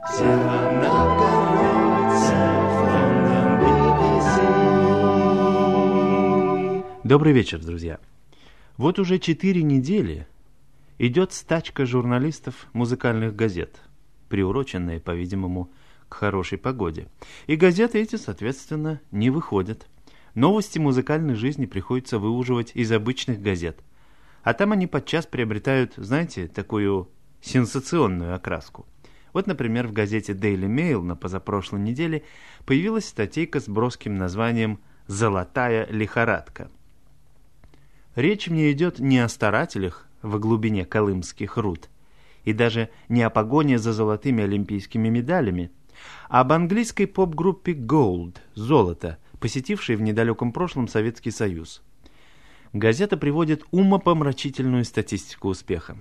Добрый вечер, друзья. Вот уже 4 недели идет стачка журналистов музыкальных газет, приуроченная, по-видимому, к хорошей погоде. И газеты эти, соответственно, не выходят. Новости музыкальной жизни приходится выуживать из обычных газет. А там они подчас приобретают, знаете, такую сенсационную окраску. Вот, например, в газете Daily Mail на позапрошлой неделе появилась статейка с броским названием «Золотая лихорадка». Речь мне идет не о старателях во глубине колымских руд, и даже не о погоне за золотыми олимпийскими медалями, а об английской поп-группе Gold, «Золото», посетившей в недалеком прошлом Советский Союз. Газета приводит умопомрачительную статистику успеха.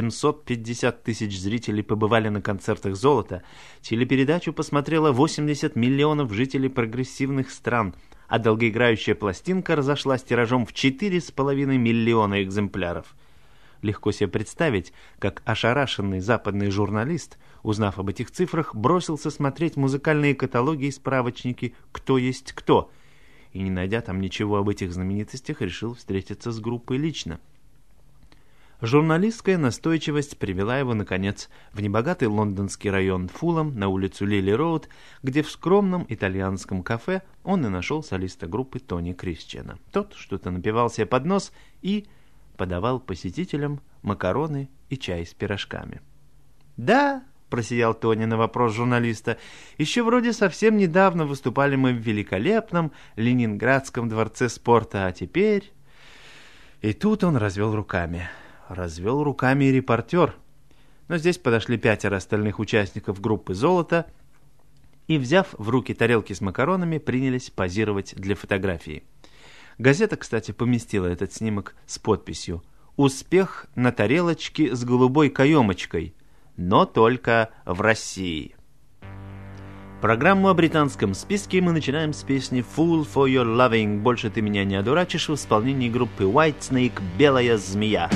750 тысяч зрителей побывали на концертах «Золота», телепередачу посмотрело 80 миллионов жителей прогрессивных стран, а долгоиграющая пластинка разошлась тиражом в 4,5 миллиона экземпляров. Легко себе представить, как ошарашенный западный журналист, узнав об этих цифрах, бросился смотреть музыкальные каталоги и справочники «Кто есть кто», и, не найдя там ничего об этих знаменитостях, решил встретиться с группой лично. Журналистская настойчивость привела его, наконец, в небогатый лондонский район Фулхэм на улицу Лили-Роуд, где в скромном итальянском кафе он и нашел солиста группы Тони Кристиана. Тот что-то напевал себе под нос и подавал посетителям макароны и чай с пирожками. «Да», — просиял Тони на вопрос журналиста, — «еще вроде совсем недавно выступали мы в великолепном Ленинградском дворце спорта, а теперь...» И тут он развел руками. Развел руками и репортер. Но здесь подошли 5 остальных участников группы «Золото» и, взяв в руки тарелки с макаронами, принялись позировать для фотографии. Газета, кстати, поместила этот снимок с подписью «Успех на тарелочке с голубой каемочкой, но только в России». Программу о британском списке мы начинаем с песни «Fool for your loving» «Больше ты меня не одурачишь» в исполнении группы Whitesnake «Белая змея».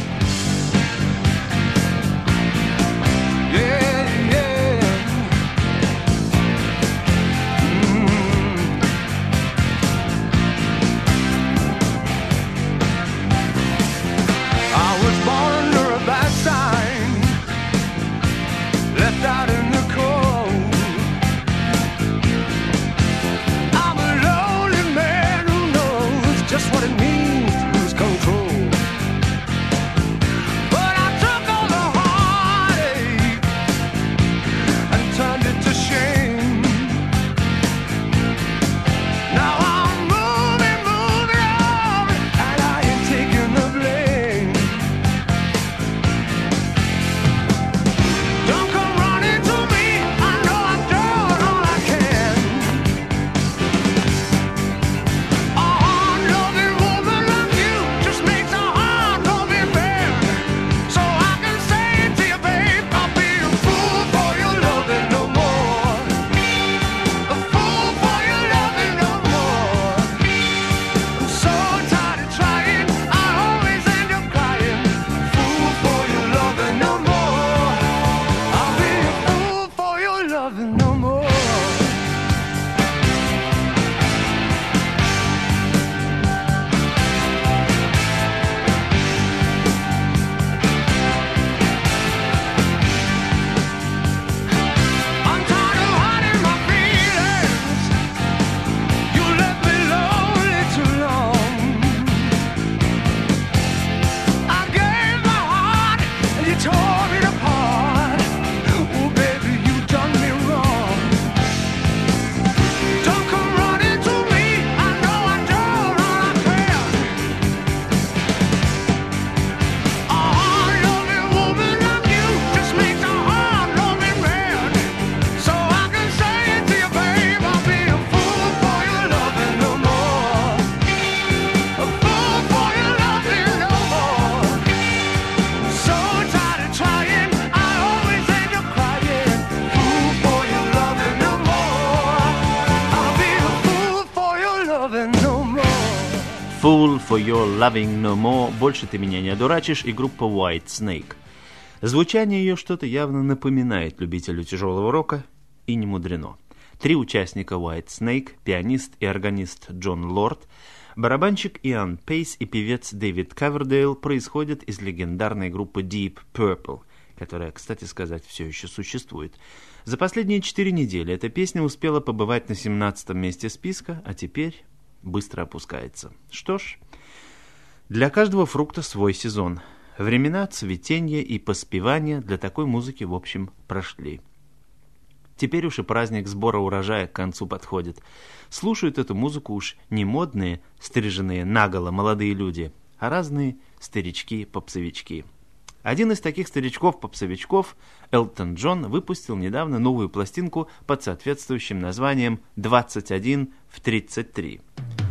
«Fool for your loving no more», «Больше ты меня не одурачишь» и группа Whitesnake. Звучание ее что-то явно напоминает любителю тяжелого рока, и не мудрено. 3 участника White Snake, пианист и органист Джон Лорд, барабанщик Иан Пейс и певец Дэвид Ковердейл происходят из легендарной группы Deep Purple, которая, кстати сказать, все еще существует. За последние 4 недели эта песня успела побывать на 17-м месте списка, а теперь быстро опускается. Что ж, для каждого фрукта свой сезон. Времена цветения и поспевания для такой музыки, в общем, прошли. Теперь уж и праздник сбора урожая к концу подходит. Слушают эту музыку уж не модные, стриженные наголо молодые люди, а разные старички-попсовички. Один из таких старичков-попсовичков, Элтон Джон, выпустил недавно новую пластинку под соответствующим названием «21 в 33».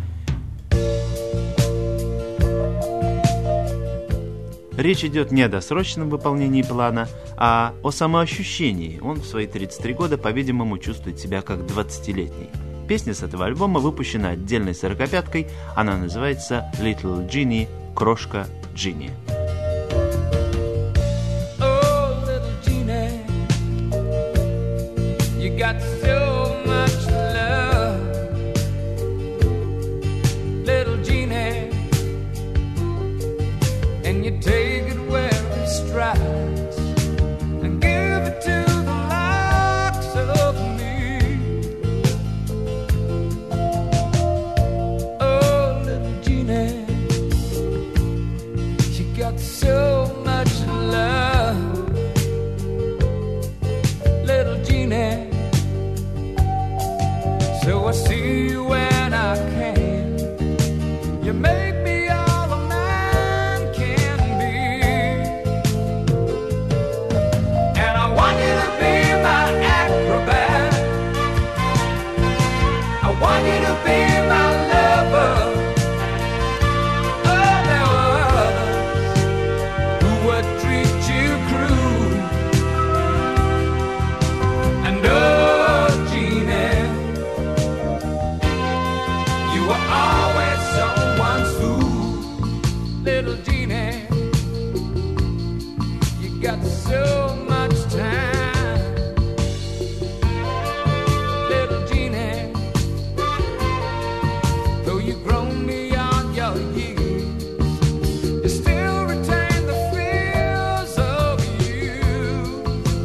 Речь идет не о досрочном выполнении плана, а о самоощущении. Он в свои 33 года, по-видимому, чувствует себя как 20-летний. Песня с этого альбома выпущена отдельной 45-кой, она называется «Little Ginny», «Крошка Джинни». Oh, little Ginny, you got so much love. Little Ginny, and you take it where it strikes and give it to the likes of me. Oh, little Ginny, you got so much love. Little Ginny, so I see you when I can. You make me all a man can be, and I want you to be my acrobat. I want you to be my lover. Oh, there were others who would treat you cruel, and oh, Jeannie, you were always someone's fool. Little Jeannie, you got so much time. Little Jeannie, though you've grown beyond your years, you still retain the fears of you.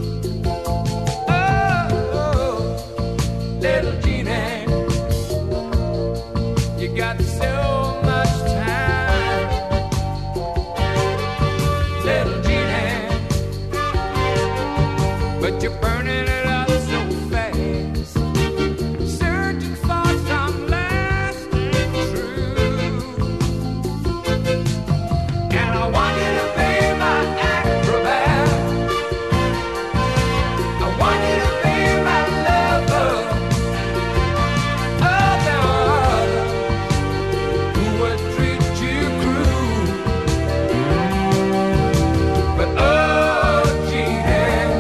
Oh, little Jeannie, you got so much time. Little Jeannie, but you're burning it up so fast, searching for some lasting truth. And I want you to be my acrobat. I want you to be my lover. Oh, there are others who would treat you cruel, but oh, Jeannie,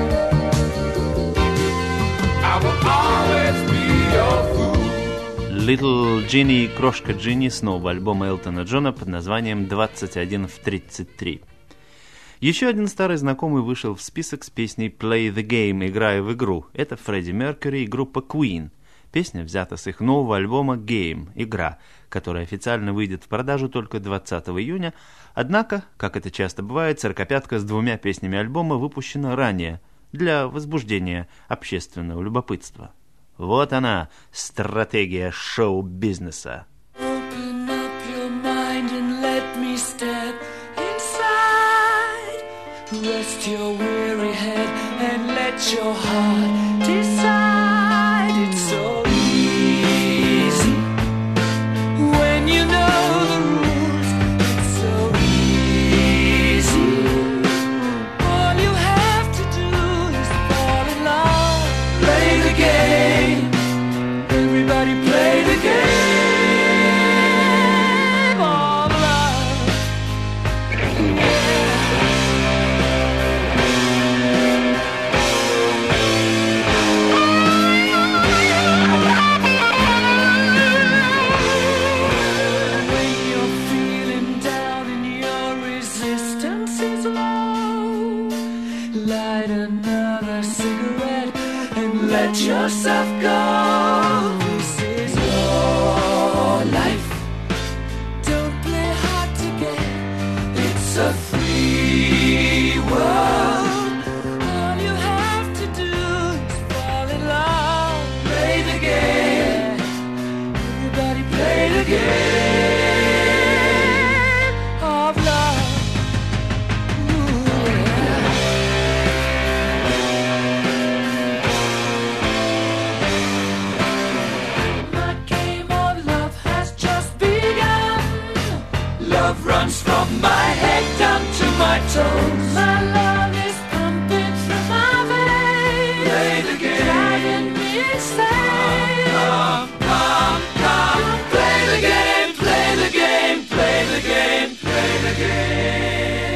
I will always be your fool. Little Ginny и Крошка Джинни с нового альбома Элтона Джона под названием «21 в 33». Еще один старый знакомый вышел в список с песней «Play the Game», «Играй в игру». Это Фредди Меркьюри и группа Queen. Песня взята с их нового альбома «Game», «Игра», который официально выйдет в продажу только 20 июня. Однако, как это часто бывает, 45-ка с 2 песнями альбома выпущена ранее, для возбуждения общественного любопытства. Вот она, стратегия шоу-бизнеса. Open up your mind and let me step inside. Rest your weary head and let your heart decide. It's so easy when you know the rules. It's so easy. All you have to do is fall in love. Play the game. Everybody play the game of love. Yeah. 21 let yourself go. This is your life. Don't play hard to get. It's a free world. All you have to do is fall in love. Play the game. Everybody play the game of love. Love runs from my head down to my toes. My love is pumping through my veins. Play the game, driving me insane. Come, come, come, play the game, play the game, play the game, play the game.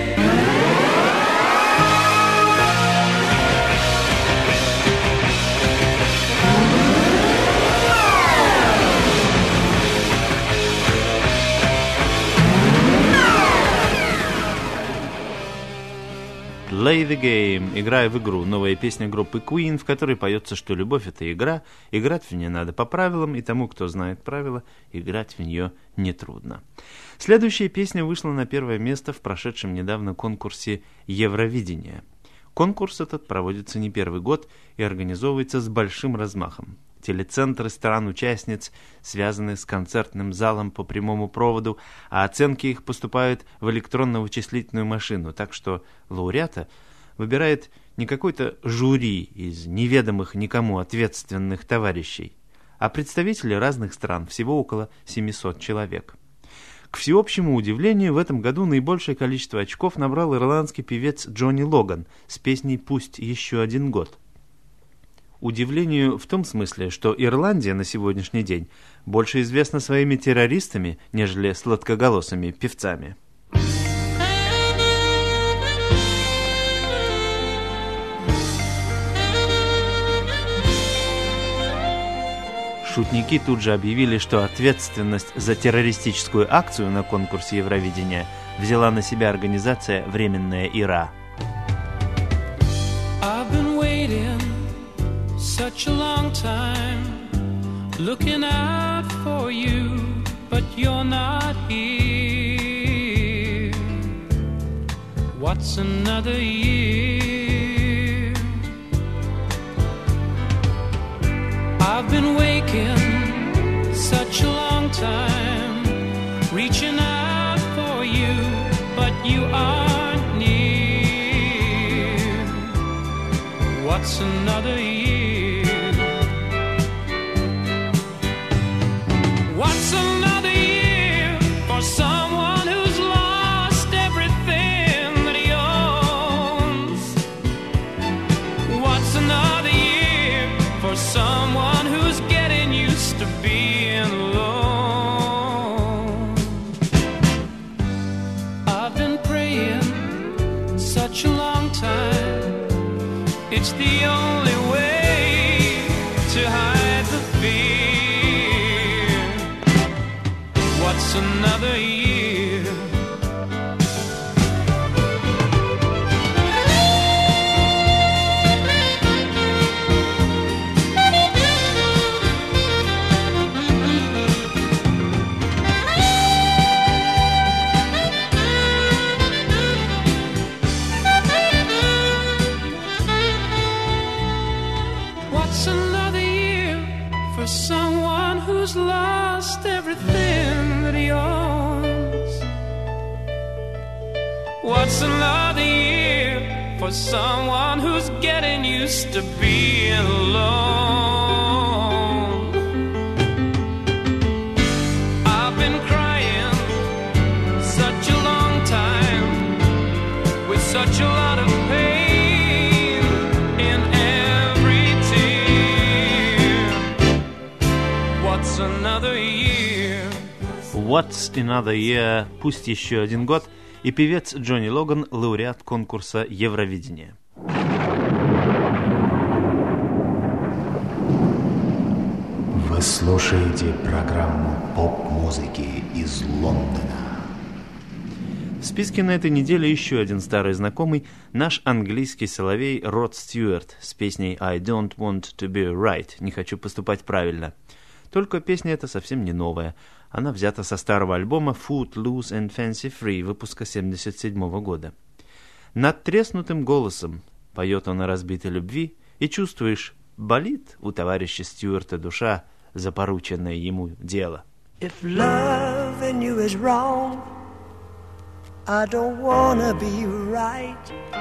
Play the Game, играя в игру, новая песня группы Queen, в которой поется, что любовь — это игра, играть в нее надо по правилам, и тому, кто знает правила, играть в нее нетрудно. Следующая песня вышла на первое место в прошедшем недавно конкурсе Евровидения. Конкурс этот проводится не первый год и организовывается с большим размахом. Телецентры стран-участниц связаны с концертным залом по прямому проводу, а оценки их поступают в электронно-вычислительную машину, так что лауреата выбирает не какой-то жюри из неведомых никому ответственных товарищей, а представители разных стран, всего около 700 человек. К всеобщему удивлению, в этом году наибольшее количество очков набрал ирландский певец Джонни Логан с песней «Пусть еще один год». Удивлению в том смысле, что Ирландия на сегодняшний день больше известна своими террористами, нежели сладкоголосыми певцами. Шутники тут же объявили, что ответственность за террористическую акцию на конкурсе Евровидения взяла на себя организация «Временная Ира». Such a long time looking out for you, but you're not here. What's another year? I've been waking such a long time, reaching out for you, but you aren't near. What's another year? What's another year for someone who's lost everything that he owns? What's another year for someone who's getting used to being alone? I've been praying such a long time. It's the only way to hide the fear. What's another year? What's another year for someone who's lost everything that he owns? What's another year for someone who's getting used to being alone? I've been crying such a long time with such a lot of pain in every tear. What's another year? What's another year? Пусть еще один год. И певец Джонни Логан, лауреат конкурса Евровидения. Вы слушаете программу поп-музыки из Лондона. В списке на этой неделе еще один старый знакомый, наш английский соловей Род Стюарт с песней «I don't want to be right», «Не хочу поступать правильно». Только песня эта совсем не новая. Она взята со старого альбома «Footloose and Fancy Free» выпуска 1977 года. Над треснутым голосом поет он о разбитой любви, и чувствуешь, болит у товарища Стюарта душа за порученное ему дело. If loving you is wrong, I don't wanna be right.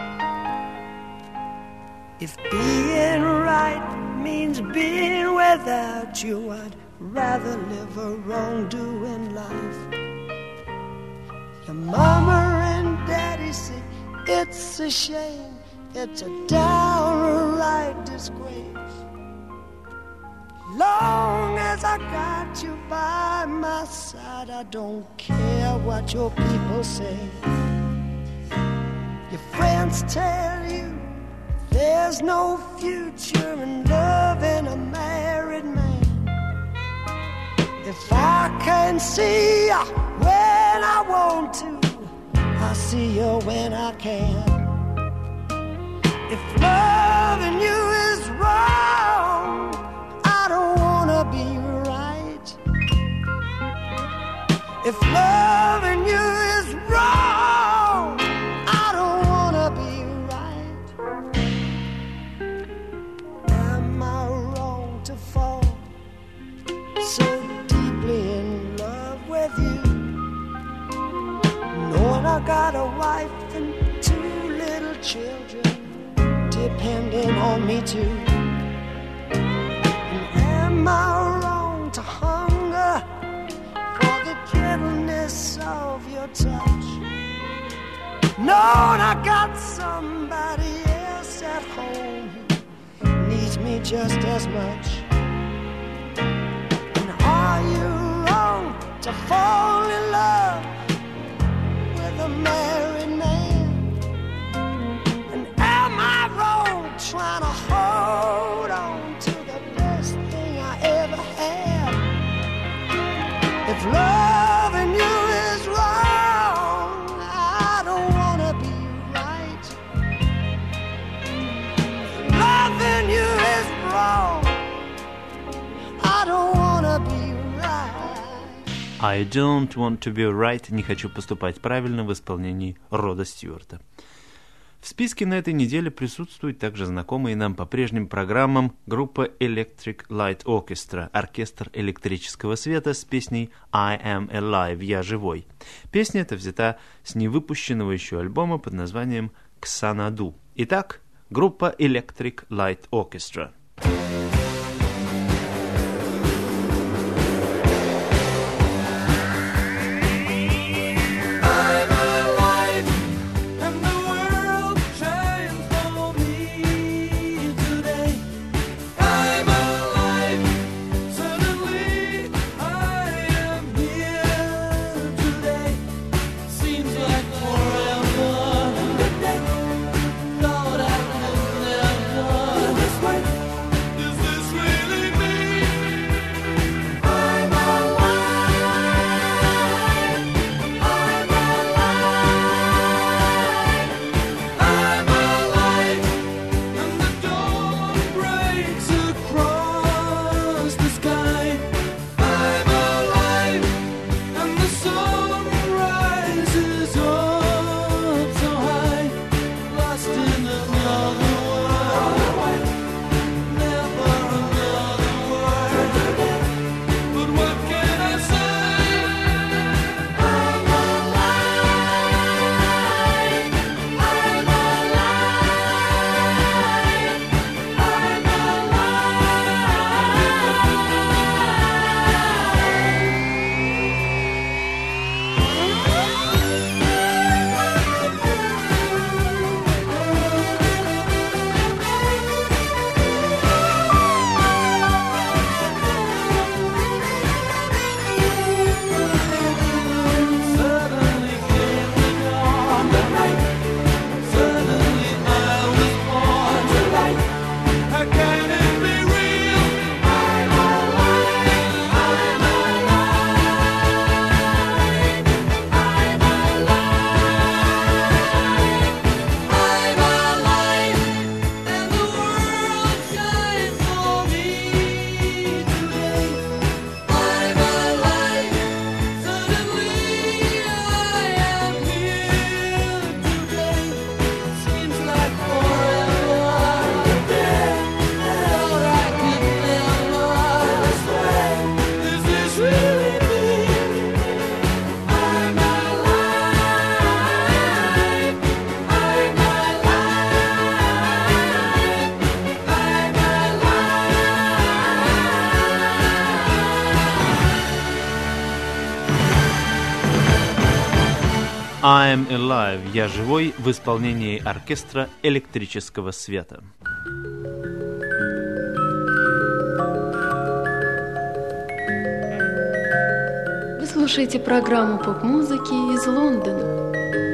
If being right means being without you, I'd rather live a wrongdoing life. Your mama and daddy say it's a shame, it's a downright disgrace. Long as I got you by my side, I don't care what your people say. Your friends tell you there's no future in loving a married man. If I can see you when I want to, I'll see you when I can. If loving you is wrong, I don't wanna be right. If loving you is wrong, I don't wanna be right. Am I wrong to fall so deeply in love with you, knowing I got a wife and 2 little children depending on me too? Am I wrong to hunger for the gentleness of your touch, knowing I got somebody else at home who needs me just as much? And are you wrong to fall in love with a married man? And am I wrong trying to hold on to the best thing I ever had? If loving you is wrong, I don't wanna be right. If loving you is wrong, I don't wanna be right. «I don't want to be right», «Не хочу поступать правильно» в исполнении Рода Стюарта. В списке на этой неделе присутствует также знакомые нам по прежним программам группа Electric Light Orchestra, оркестр электрического света с песней «I am alive», «Я живой». Песня эта взята с невыпущенного еще альбома под названием «Ксанаду». Итак, группа Electric Light Orchestra. Is I'm Alive, я живой, в исполнении оркестра электрического света. Вы слушаете программу поп-музыки из Лондона.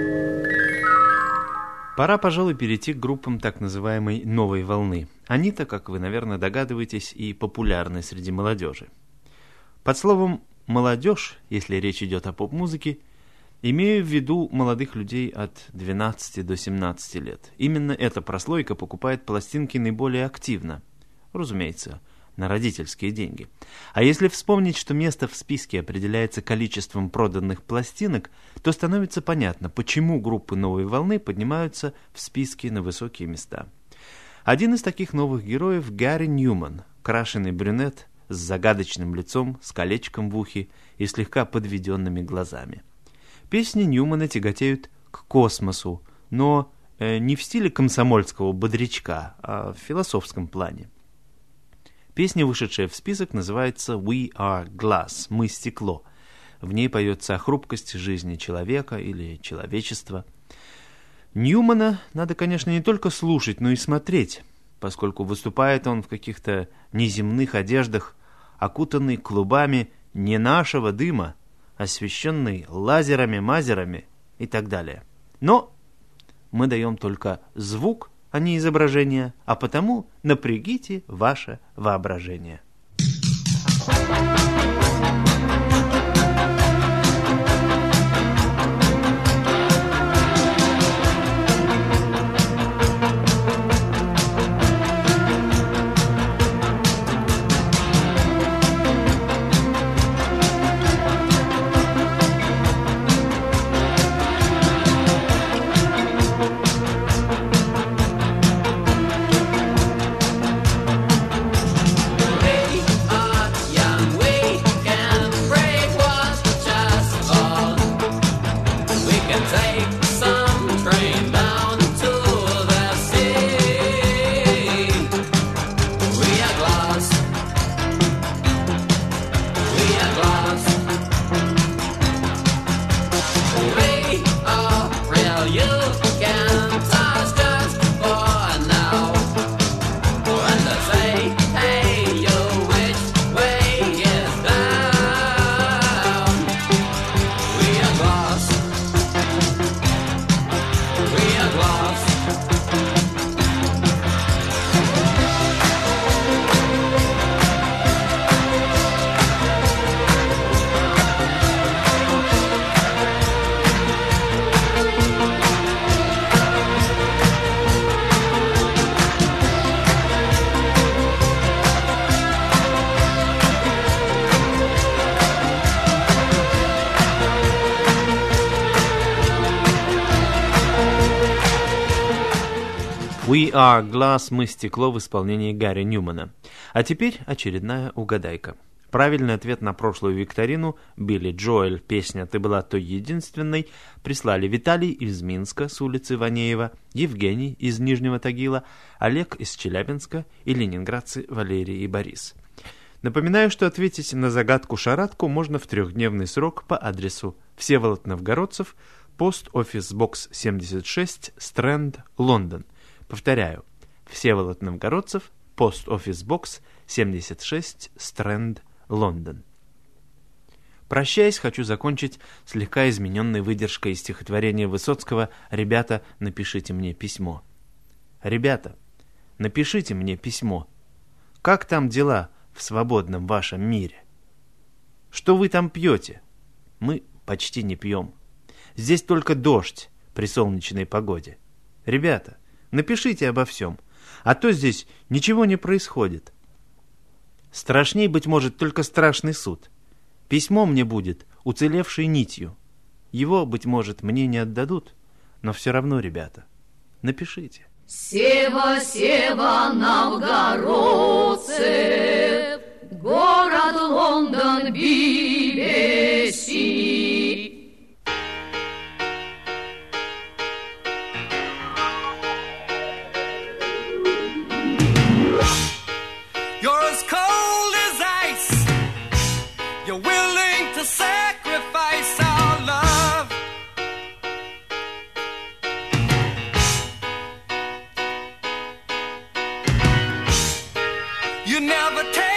Пора, пожалуй, перейти к группам так называемой «новой волны». Они-то, как вы, наверное, догадываетесь, и популярны среди молодежи. Под словом «молодежь», если речь идет о поп-музыке, имею в виду молодых людей от 12 до 17 лет. Именно эта прослойка покупает пластинки наиболее активно. Разумеется, на родительские деньги. А если вспомнить, что место в списке определяется количеством проданных пластинок, то становится понятно, почему группы «новой волны» поднимаются в списке на высокие места. Один из таких новых героев — Гарри Ньюман, крашеный брюнет с загадочным лицом, с колечком в ухе и слегка подведенными глазами. Песни Ньюмана тяготеют к космосу, но не в стиле комсомольского бодрячка, а в философском плане. Песня, вышедшая в список, называется «We are glass», «Мы стекло». В ней поется о хрупкости жизни человека или человечества. Ньюмана надо, конечно, не только слушать, но и смотреть, поскольку выступает он в каких-то неземных одеждах, окутанный клубами не нашего дыма, освещенный лазерами-мазерами и так далее. Но мы даем только звук, а не изображение, а потому напрягите ваше воображение. «We are glass», «Мы стекло» в исполнении Гарри Ньюмана. А теперь очередная угадайка. Правильный ответ на прошлую викторину «Билли Джоэль», песня «Ты была той единственной» прислали Виталий из Минска с улицы Ванеева, Евгений из Нижнего Тагила, Олег из Челябинска и ленинградцы Валерий и Борис. Напоминаю, что ответить на загадку-шарадку можно в 3-дневный срок по адресу Всеволод Новгородцев, пост-офис бокс 76, Стрэнд, Лондон. Повторяю, Всеволод Новгородцев, пост-офис бокс 76, Стрэнд, Лондон. Прощаясь, хочу закончить слегка измененной выдержкой из стихотворения Высоцкого «Ребята, напишите мне письмо». Ребята, напишите мне письмо. Как там дела в свободном вашем мире? Что вы там пьете? Мы почти не пьем. Здесь только дождь при солнечной погоде. Ребята, напишите обо всем, а то здесь ничего не происходит. Страшней, быть может, только страшный суд. Письмо мне будет уцелевшей нитью. Его, быть может, мне не отдадут, но все равно, ребята, напишите. Сева, Сева, новгородцы, город Лондон, BBC. You never take